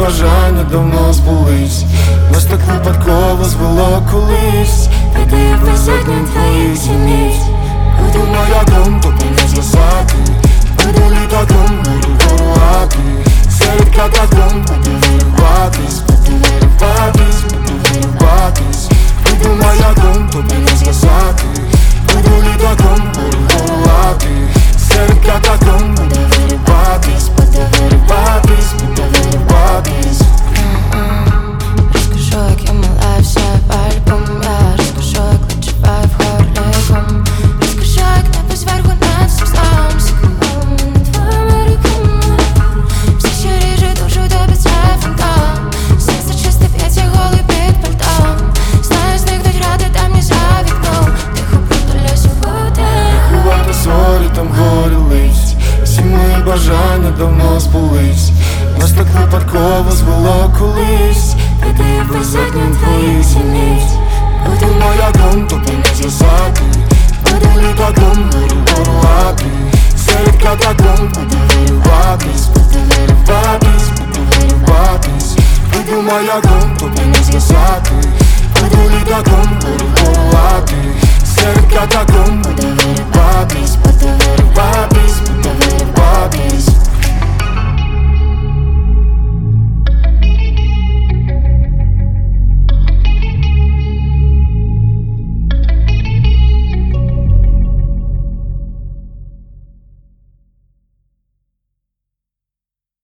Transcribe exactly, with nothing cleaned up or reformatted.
бажання давно збулись, нас так випадково звело колись. Піди висотні твої сім'ї. Буду маяком, тобі не згасати. Буду літаком, буду горувати. Серед катакомб буду вирватись, буду вирватись, буду вирватись. Буду маяком, тобі не згасати. Буду літаком, буду горувати. Серед катакомб буду вирватись, буду вирватись, буду вирватись. Розкажу, як я мала все в альбом. Я розкажу, як відчуваю в горлі. Розкажу, як небо зверху над цим станом сикнуло над твоїми руками. Все, що ріже душу, тобі це фантом. Серце чисте б'ється голий під пальтом. Знаю, зникнуть ради темні за вікном. Тихо продуля свободи. Ховати зорі, там горілись. Всі мої бажання давно збулись, нас так випадково звело колись. Піди висотні твої сім'ї. Буду маяком, тобі не згасати. Буду літаком, буду горувати. Серед катакомб буду вирватись, буду вирватись, буду вирватись. Буду маяком, тобі не згасати. Буду літаком, буду горувати. Серед катакомб буду вирватись.